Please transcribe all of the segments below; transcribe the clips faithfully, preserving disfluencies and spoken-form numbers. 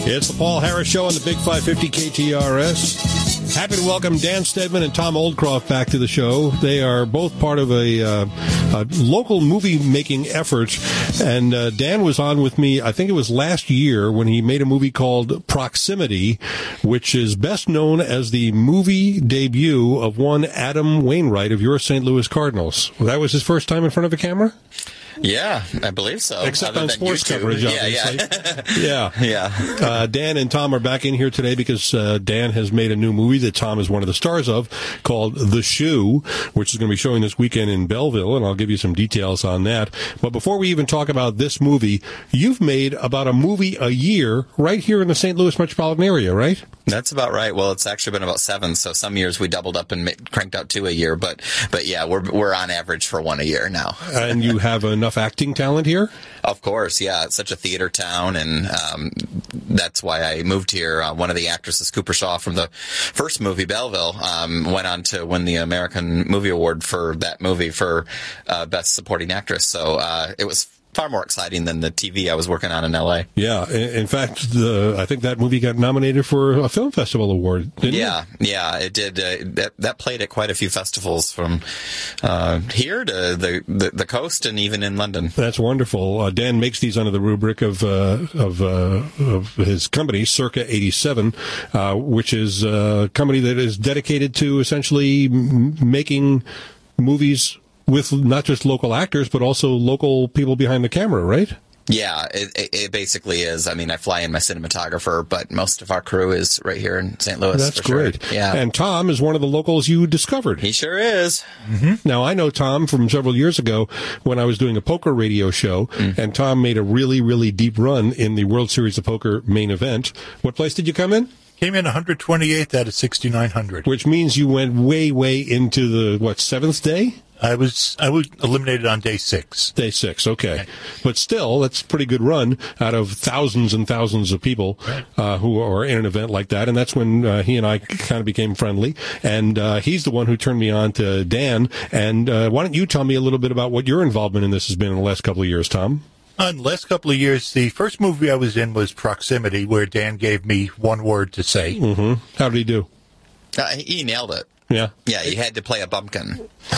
It's the Paul Harris Show on the Big five fifty K T R S. Happy to welcome Dan Stedman and Tom Oldcroft back to the show. They are both part of a, uh, a local movie-making effort, and uh, Dan was on with me, I think it was last year, when he made a movie called Proximity, which is best known as the movie debut of one Adam Wainwright of your Saint Louis Cardinals. That was his first time in front of a camera? Yeah, I believe so. Except Other on than sports YouTube. coverage, yeah, obviously. Yeah, yeah. yeah. Uh, Dan and Tom are back in here today because uh, Dan has made a new movie that Tom is one of the stars of called The Shoe, which is going to be showing this weekend in Belleville, and I'll give you some details on that. But before we even talk about this movie, you've made about a movie a year right here in the Saint Louis metropolitan area, right? That's about right. Well, it's actually been about seven, so some years we doubled up and ma- cranked out two a year. But, but yeah, we're we're on average for one a year now. And you have enough acting talent here? Of course, yeah. It's such a theater town, and um, that's why I moved here. Uh, one of the actresses, Cooper Shaw, from the first movie, Belleville, um, went on to win the American Movie Award for that movie for uh, Best Supporting Actress. So uh, it was far more exciting than the T V I was working on in L A. Yeah. In fact, the I think that movie got nominated for a film festival award, didn't yeah, it? Yeah, it did. Uh, that, that played at quite a few festivals from uh, here to the, the, the coast and even in London. That's wonderful. Uh, Dan makes these under the rubric of uh, of, uh, of his company, Circa eighty-seven, uh, which is a company that is dedicated to essentially m- making movies with not just local actors, but also local people behind the camera, right? Yeah, it, it, it basically is. I mean, I fly in my cinematographer, but most of our crew is right here in Saint Louis. That's for great. Sure. Yeah. And Tom is one of the locals you discovered. He sure is. Mm-hmm. Now, I know Tom from several years ago when I was doing a poker radio show, mm. and Tom made a really, really deep run in the World Series of Poker main event. What place did you come in? Came in one hundred twenty-eighth out of sixty-nine hundred. Which means you went way, way into the, what, seventh day? I was I was eliminated on day six. Day six, okay. okay. But still, that's a pretty good run out of thousands and thousands of people right. uh, who are in an event like that. And that's when uh, he and I kind of became friendly. And uh, he's the one who turned me on to Dan. And uh, why don't you tell me a little bit about what your involvement in this has been in the last couple of years, Tom? Uh, in the last couple of years, the first movie I was in was Proximity, where Dan gave me one word to say. Mm-hmm. How did he do? Uh, he nailed it. Yeah. Yeah, he had to play a bumpkin.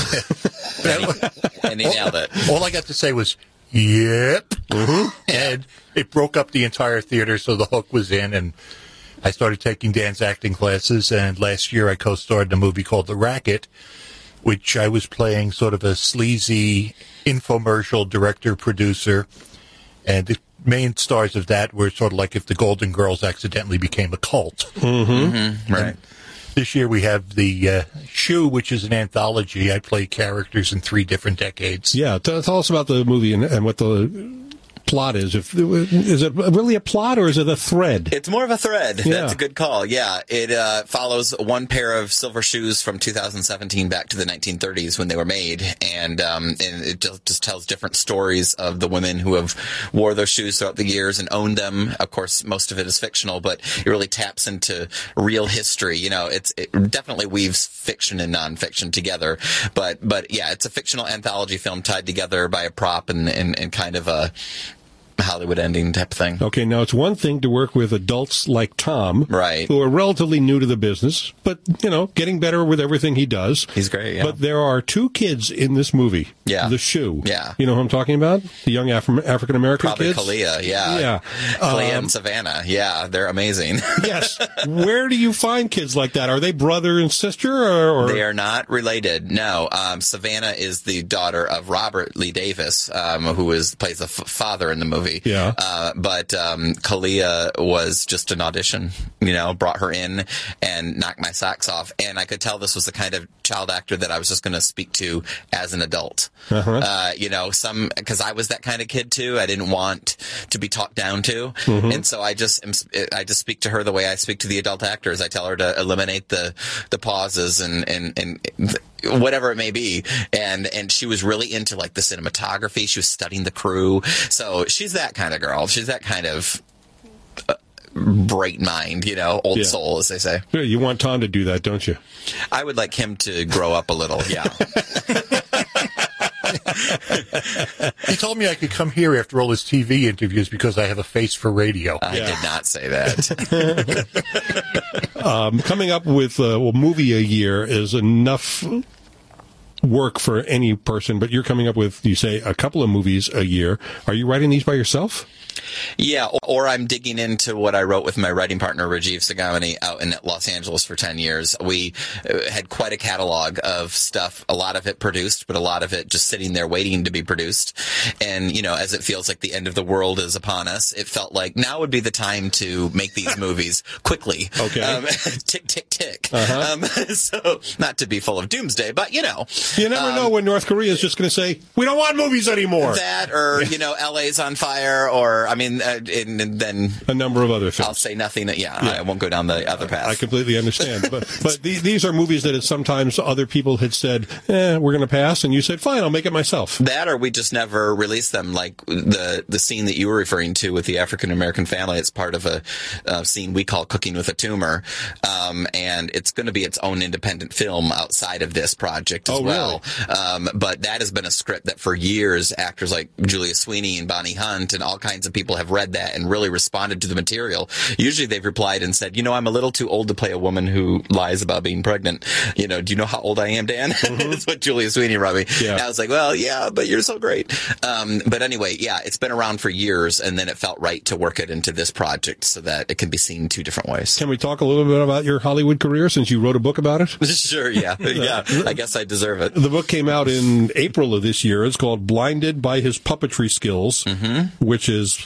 and, he, and he nailed it. All I got to say was, yep. Mm-hmm. And it broke up the entire theater, so the hook was in, and I started taking Dan's acting classes, and last year I co-starred in a movie called The Racket, which I was playing sort of a sleazy infomercial director-producer, and the main stars of that were sort of like if the Golden Girls accidentally became a cult. Mm-hmm. Mm-hmm. Right. And this year we have The uh, Shoe, which is an anthology. I play characters in three different decades. Yeah, t- tell us about the movie and, and what the plot is. If is it really a plot or is it a thread? It's more of a thread. Yeah. That's a good call. Yeah, it uh, follows one pair of silver shoes from two thousand seventeen back to the nineteen thirties when they were made, and um, and it just, just tells different stories of the women who have wore those shoes throughout the years and owned them. Of course, most of it is fictional, but it really taps into real history. You know, it's it definitely weaves fiction and nonfiction together. But but yeah, it's a fictional anthology film tied together by a prop and and, and kind of a Hollywood ending type of thing. Okay, now it's one thing to work with adults like Tom, right, who are relatively new to the business, but, you know, getting better with everything he does. He's great, yeah. But there are two kids in this movie. Yeah. The Shoe. Yeah. You know who I'm talking about? The young Afri- African-American Probably kids? Kalia, yeah. Yeah. Kalia Um, and Savannah, yeah, they're amazing. Yes. Where do you find kids like that? Are they brother and sister? Or, or? They are not related, no. Um, Savannah is the daughter of Robert Lee Davis, um, who is plays the f- father in the movie. Yeah. Uh, but um, Kalia was just an audition, you know, brought her in and knocked my socks off. And I could tell this was the kind of child actor that I was just going to speak to as an adult. Uh-huh. Uh, you know, some because I was that kind of kid, too. I didn't want to be talked down to. Mm-hmm. And so I just I just speak to her the way I speak to the adult actors. I tell her to eliminate the, the pauses and, and, and whatever it may be. And and she was really into, like, the cinematography. She was studying the crew. So she's that kind of girl. She's that kind of uh, bright mind, you know, old yeah. soul, as they say. Yeah, you want Tom to do that, don't you? I would like him to grow up a little, yeah. He told me I could come here after all his T V interviews because I have a face for radio. I Yeah. did not say that. um, coming up with a, a movie a year is enough work for any person, but you're coming up with, you say, a couple of movies a year. Are you writing these by yourself? Yeah, or I'm digging into what I wrote with my writing partner, Rajiv Sagamani, out in Los Angeles for ten years. We had quite a catalog of stuff, a lot of it produced, but a lot of it just sitting there waiting to be produced. And, you know, as it feels like the end of the world is upon us, it felt like now would be the time to make these movies quickly. Okay. Um, tick, tick, tick. Uh-huh. Um, so, not to be full of doomsday, but, you know. You never um, know when North Korea is just going to say, we don't want movies anymore. That, or, you know, L A's on fire, or, I mean, uh, and, and then A number of other things. I'll say nothing. That, yeah, yeah, I won't go down the other path. I completely understand. But but these, these are movies that sometimes other people had said, eh, we're going to pass, and you said, fine, I'll make it myself. That, or we just never released them. Like the the scene that you were referring to with the African American family, it's part of a, a scene we call Cooking with a Tumor, um, and it's going to be its own independent film outside of this project as Oh, well. Um, but that has been a script that for years actors like Julia Sweeney and Bonnie Hunt and all kinds of people have read that and really responded to the material. Usually they've replied and said, you know, I'm a little too old to play a woman who lies about being pregnant. You know, do you know how old I am, Dan? Mm-hmm. That's what Julia Sweeney wrote me. Yeah. And I was like, well, yeah, but you're so great. Um, but anyway, yeah, it's been around for years, and then it felt right to work it into this project so that it can be seen two different ways. Can we talk a little bit about your Hollywood career since you wrote a book about it? Sure, yeah. Yeah, I guess I deserve it. The book came out in April of this year. It's called Blinded by His Puppetry Skills, mm-hmm. which is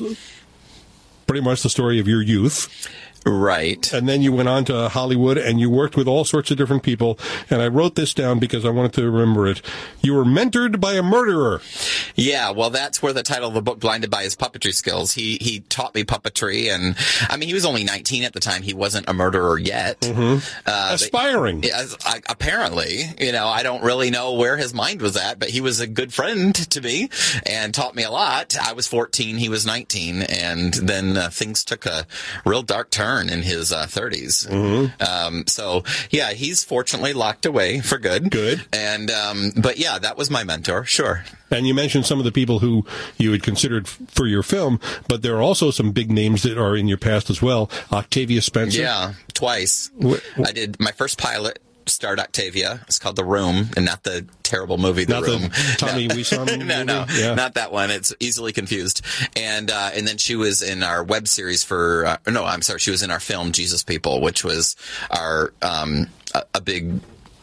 pretty much the story of your youth. Right. And then you went on to Hollywood and you worked with all sorts of different people. And I wrote this down because I wanted to remember it. You were mentored by a murderer. Yeah, well, that's where the title of the book, Blinded by His Puppetry Skills. He he taught me puppetry, and I mean, he was only nineteen at the time. He wasn't a murderer yet. Mm-hmm. Uh, Aspiring. But, yeah, I, apparently, you know, I don't really know where his mind was at, but he was a good friend to me and taught me a lot. I was fourteen, he was nineteen, and then uh, things took a real dark turn in his uh, thirties. Mm-hmm. Um, so yeah, he's fortunately locked away for good. Good. And um, but yeah, that was my mentor. Sure. And you mentioned some of the people who you had considered f- for your film, but there are also some big names that are in your past as well. Octavia Spencer. Yeah, twice. Wh- wh- I did my first pilot. Starred Octavia. It's called The Room, and not the terrible movie The Not Room. the Tommy no. Wiseau movie? no, no, Yeah. not that one. It's easily confused. And uh, and then she was in our web series for uh, no, I'm sorry, she was in our film Jesus People, which was our um, a, a big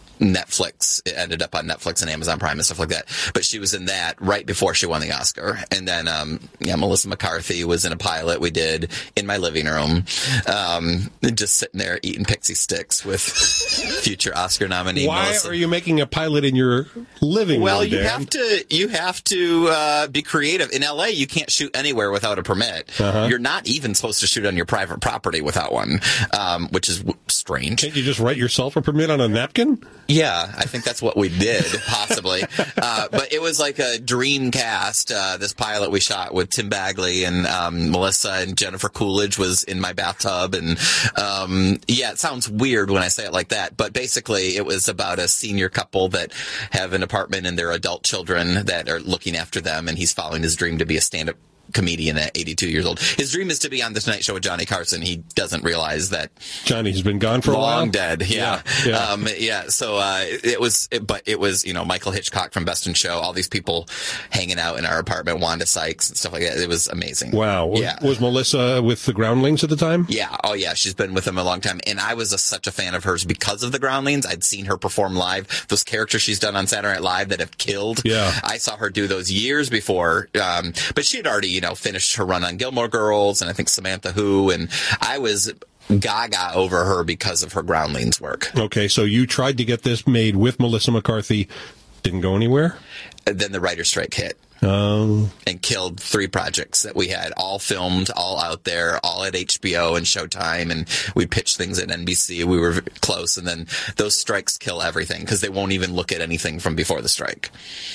Netflix. It ended up on Netflix and Amazon Prime and stuff like that. But she was in that right before she won the Oscar. And then, um, yeah, Melissa McCarthy was in a pilot we did in my living room, um, just sitting there eating pixie sticks with future Oscar nominee Why Melissa. are you making a pilot in your living Well, room, you Dan? have to you have to uh, be creative. In L A, you can't shoot anywhere without a permit. Uh-huh. You're not even supposed to shoot on your private property without one, um, which is w- strange. Can't you just write yourself a permit on a napkin? Yeah, I think that's what we did, possibly. uh, but it was like a dream cast. Uh, this pilot we shot with Tim Bagley and um, Melissa and Jennifer Coolidge was in my bathtub. And um, yeah, it sounds weird when I say it like that. But basically, it was about a senior couple that have an apartment and their adult children that are looking after them. And he's following his dream to be a stand-up comedian at eighty-two years old. His dream is to be on The Tonight Show with Johnny Carson. He doesn't realize that Johnny's been gone for a while. long dead. Yeah. Yeah, yeah. Um, yeah. So, uh, it was, it, but it was, you know, Michael Hitchcock from Best in Show, all these people hanging out in our apartment, Wanda Sykes and stuff like that. It was amazing. Wow. Yeah. Was Melissa with the Groundlings at the time? Yeah. Oh, yeah. She's been with him a long time. And I was a, such a fan of hers because of the Groundlings. I'd seen her perform live. Those characters she's done on Saturday Night Live that have killed. Yeah. I saw her do those years before. Um, but she had already, you know, finished her run on Gilmore Girls and I think Samantha Who. And I was gaga over her because of her Groundlings work. Okay, so you tried to get this made with Melissa McCarthy. Didn't go anywhere? And then the writer's strike hit. Um, And killed three projects that we had, all filmed, all out there, all at H B O and Showtime, and we pitched things at N B C. We were close, and then those strikes kill everything because they won't even look at anything from before the strike.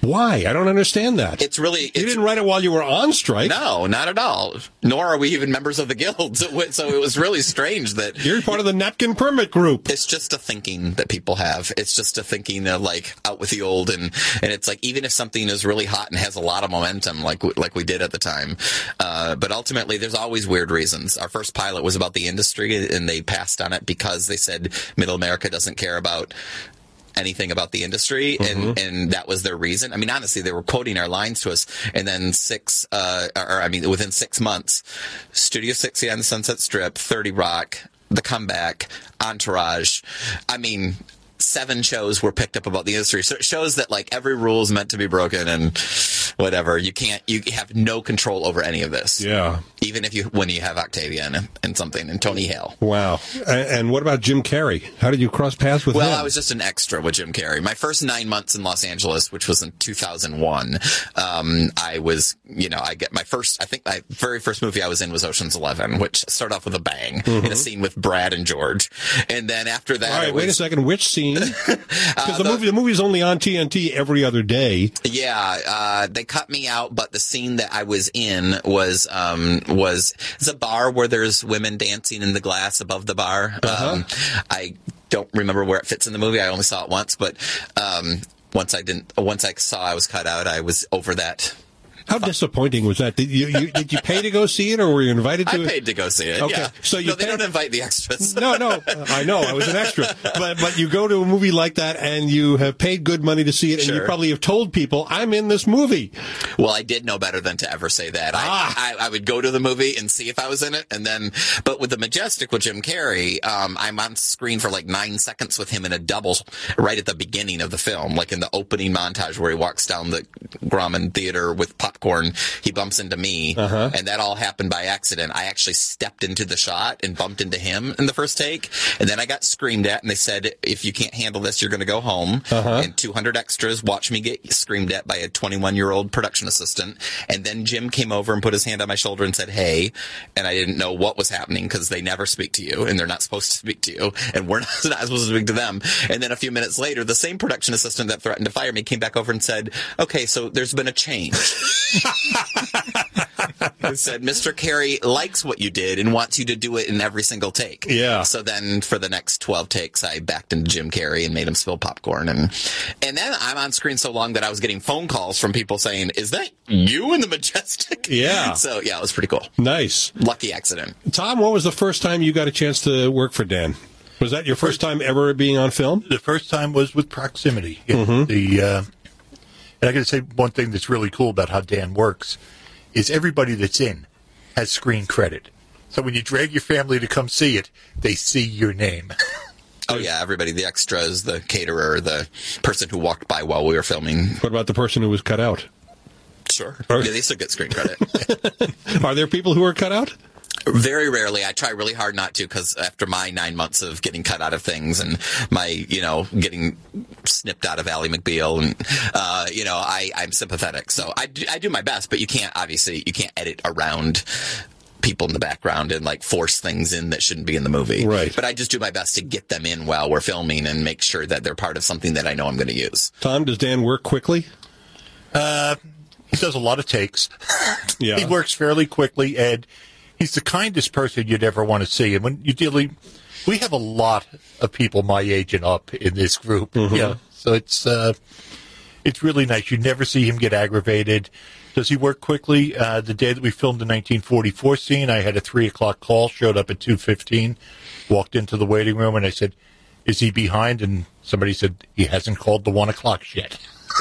Why? I don't understand that. It's really... It's, you didn't write it while you were on strike. No, not at all. Nor are we even members of the guild. So it was really strange that... You're part of the napkin permit group. It's just a thinking that people have. It's just a thinking of, like, out with the old. And, and it's like, even if something is really hot and has a lot of momentum, like like we did at the time. Uh, but ultimately, there's always weird reasons. Our first pilot was about the industry, and they passed on it because they said Middle America doesn't care about anything about the industry, and, mm-hmm. and that was their reason. I mean, honestly, they were quoting our lines to us, and then six, uh, or I mean, within six months, Studio sixty on the Sunset Strip, thirty Rock, The Comeback, Entourage. I mean, seven shows were picked up about the industry. So it shows that, like, every rule is meant to be broken, and whatever. You can't, you have no control over any of this. Yeah. Even if you, when you have Octavian and, and something, and Tony Hale. Wow. And, and what about Jim Carrey? How did you cross paths with well, him? Well, I was just an extra with Jim Carrey. My first nine months in Los Angeles, which was in two thousand one, um, I was, you know, I get my first, I think my very first movie I was in was Ocean's Eleven, which started off with a bang, mm-hmm. in a scene with Brad and George. And then after that, all right, was, wait a second, which scene? Because uh, the, the movie, the movie's only on T N T every other day. Yeah, uh, they cut me out, but the scene that I was in was, um, was, it's a bar where there's women dancing in the glass above the bar. Uh-huh. Um, I don't remember where it fits in the movie. I only saw it once, but, um, once I didn't, once I saw I was cut out, I was over that. How disappointing was that? Did you, you did you pay to go see it, or were you invited to? I it? paid to go see it. Okay, yeah. so you no, they paid... don't invite the extras. no, no, I know I was an extra, but but you go to a movie like that and you have paid good money to see it, Sure. and you probably have told people, "I'm in this movie." Well, I did know better than to ever say that. Ah. I, I I would go to the movie and see if I was in it, and then, but with the Majestic with Jim Carrey, um, I'm on screen for like nine seconds with him in a double right at the beginning of the film, like in the opening montage where he walks down the Grauman Theater with popcorn. He bumps into me, uh-huh. and that all happened by accident. I actually stepped into the shot and bumped into him in the first take, and then I got screamed at, and they said, if you can't handle this, you're going to go home. Uh-huh. And two hundred extras watched me get screamed at by a twenty-one-year-old production assistant, and then Jim came over and put his hand on my shoulder and said, hey, and I didn't know what was happening because they never speak to you, and they're not supposed to speak to you, and we're not, not supposed to speak to them. And then a few minutes later, the same production assistant that threatened to fire me came back over and said, okay, so there's been a change. He said, Mister Carey likes what you did and wants you to do it in every single take. Yeah. So then for the next twelve takes, I backed into Jim Carrey and made him spill popcorn. And and then I'm on screen so long that I was getting phone calls from people saying, is that you in the Majestic? Yeah. So, yeah, it was pretty cool. Nice. Lucky accident. Tom, what was the first time you got a chance to work for Dan? Was that your first time ever being on film? The first time was with Proximity. Mm-hmm. The uh, and I got to say one thing that's really cool about how Dan works is everybody that's in has screen credit. So when you drag your family to come see it, they see your name. Oh, yeah, everybody, the extras, the caterer, the person who walked by while we were filming. What about the person who was cut out? Sure. Or- Yeah, they still get screen credit. Are there people who are cut out? Very rarely. I try really hard not to, because after my nine months of getting cut out of things and my, you know, getting snipped out of Ally McBeal, and, uh, you know, I, I'm sympathetic. So I do, I do my best, but you can't, obviously, you can't edit around people in the background and, like, force things in that shouldn't be in the movie. Right. But I just do my best to get them in while we're filming and make sure that they're part of something that I know I'm going to use. Tom, does Dan work quickly? Uh, he does a lot of takes. Yeah. He works fairly quickly, and he's the kindest person you'd ever want to see. And when you're dealing, we have a lot of people my age and up in this group. Mm-hmm. Yeah, so it's uh, it's really nice. You never see him get aggravated. Does he work quickly? Uh, the day that we filmed the nineteen forty-four scene, I had a three o'clock call. Showed up at two fifteen. Walked into the waiting room, and I said, "Is he behind?" And somebody said, "He hasn't called the one o'clock yet."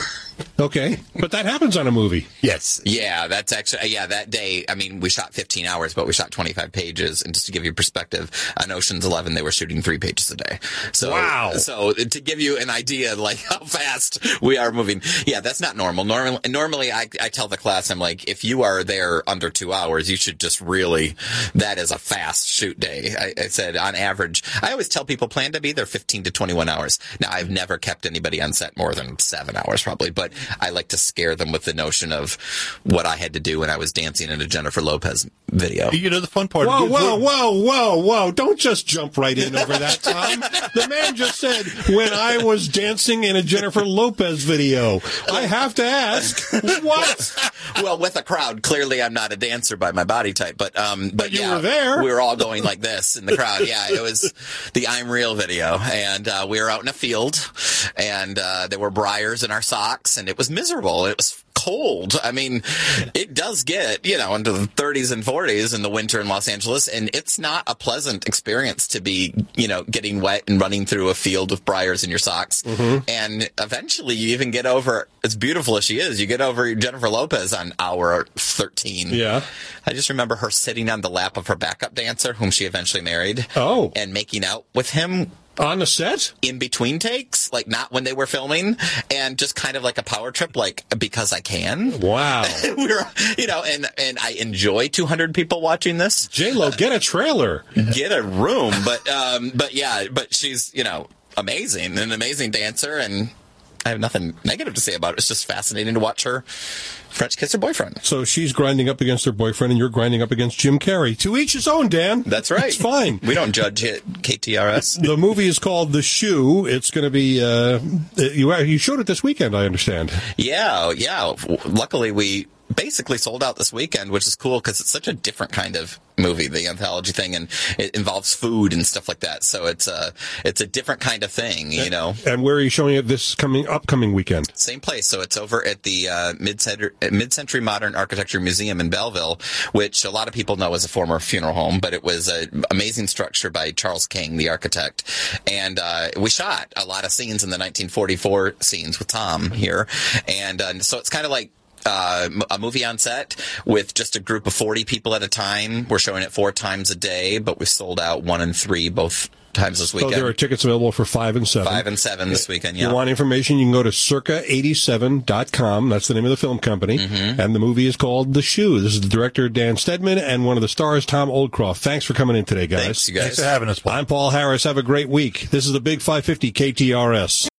Okay, but that happens on a movie. Yes. Yeah, that's actually, yeah, that day, I mean, we shot fifteen hours, but we shot twenty-five pages. And just to give you perspective, on Ocean's Eleven, they were shooting three pages a day. So, wow. So to give you an idea, like, how fast we are moving. Yeah, that's not normal. Normally, normally I, I tell the class, I'm like, if you are there under two hours, you should just really, that is a fast shoot day. I, I said, on average, I always tell people, plan to be there fifteen to twenty-one hours. Now, I've never kept anybody on set more than seven hours, probably, but but I like to scare them with the notion of what I had to do when I was dancing in a Jennifer Lopez video. You know, the fun part. Whoa, of whoa, whoa, whoa, whoa! Don't just jump right in over that, Tom. The man just said when I was dancing in a Jennifer Lopez video. I have to ask, what? Well, with a crowd, clearly I'm not a dancer by my body type, but um, but, But you yeah, were there. We were all going like this in the crowd. Yeah, it was the I'm Real video, and uh, we were out in a field, and uh, there were briars in our socks, and it was miserable. It was cold. I mean, it does get, you know, into the thirties and forties in the winter in Los Angeles, and it's not a pleasant experience to be, you know, getting wet and running through a field with briars in your socks. Mm-hmm. And eventually you even get over, as beautiful as she is, you get over Jennifer Lopez on hour thirteen. Yeah. I just remember her sitting on the lap of her backup dancer, whom she eventually married. Oh. And making out with him On the set? in between takes, like not when they were filming, and just kind of like a power trip, like because I can. Wow. we were, you know, and and I enjoy two hundred people watching this. J-Lo, get a trailer. Get a room, but um, but yeah, but she's, you know, amazing, an amazing dancer, and I have nothing negative to say about it. It's just fascinating to watch her French kiss her boyfriend. So she's grinding up against her boyfriend, and you're grinding up against Jim Carrey. To each his own, Dan. That's right. It's fine. We don't judge it, K T R S. The movie is called The Shoe. It's going to be, uh, you, you showed it this weekend, I understand. Yeah, yeah. Luckily, we basically sold out this weekend, which is cool because it's such a different kind of movie, the anthology thing, and it involves food and stuff like that. So it's a it's a different kind of thing, you know. And where are you showing it this coming upcoming weekend? Same place. So it's over at the uh, mid-century, mid-century Modern Architecture Museum in Belleville, which a lot of people know as a former funeral home, but it was an amazing structure by Charles King, the architect. And uh, we shot a lot of scenes in the nineteen forty-four scenes with Tom here. And uh, so it's kind of like Uh, a movie on set with just a group of forty people at a time. We're showing it four times a day, but we sold out one and three both times this weekend. So there are tickets available for five and seven. Five and seven this weekend, yeah. If you want information, you can go to circa eighty-seven dot com. That's the name of the film company. Mm-hmm. And the movie is called The Shoe. This is the director, Dan Stedman, and one of the stars, Tom Oldcroft. Thanks for coming in today, guys. Thanks, you guys. Thanks for having us, Paul. I'm Paul Harris. Have a great week. This is the Big five fifty K T R S.